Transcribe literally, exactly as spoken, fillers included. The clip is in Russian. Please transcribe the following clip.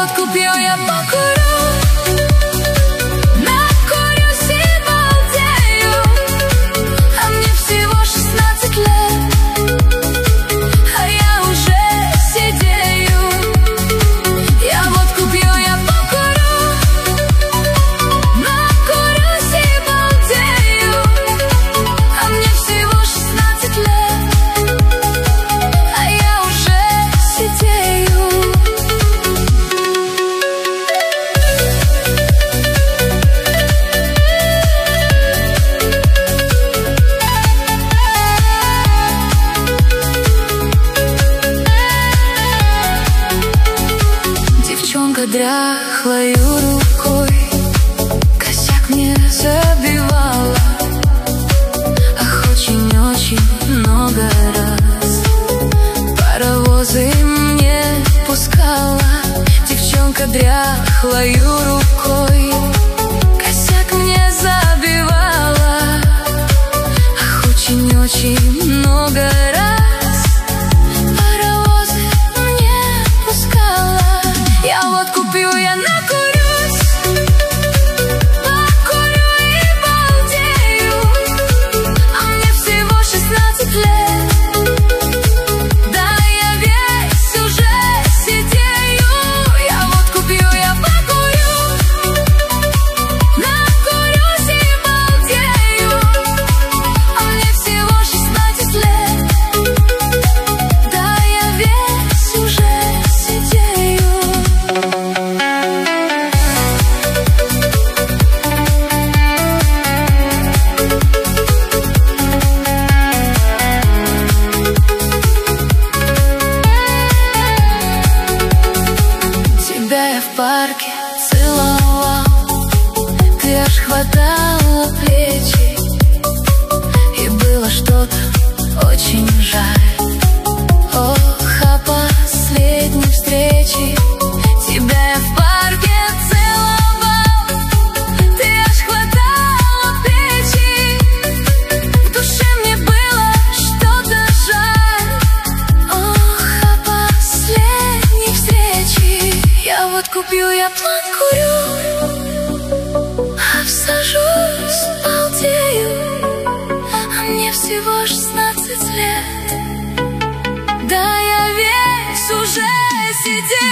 вот купю, я покурю, накурюсь и балдею. А мне всего шестнадцать лет, а я уже сидею. Я вот купю, я покурю, накурюсь и балдею. А мне всего шестнадцать лет, а я уже сидею. Девчонка дряхлою рукой косяк мне забивала, ах, очень-очень много раз. Паровозы мне пускала. Девчонка дряхлою рукой косяк мне забивала, ах, очень-очень много раз. Паровозы мне пускала. Я вот купю, я накурюсь, покурю и балдею. А мне всего шестнадцать лет, да я весь уже сидею. Я вот купю, я покурю, накурюсь и балдею. А мне всего шестнадцать лет, да я весь уже сидею. Тебя я в парке целовал, ты аж хватала плечи, и было что-то очень жаль. Ох, о последней встрече. Тебя я в парке целовал, ты аж хватала плечи, в душе мне было что-то жаль. Ох, о последней встрече. Я вот купю, я план курю, обсажусь, балдею. А мне всего шестнадцать лет, да я весь уже сидею.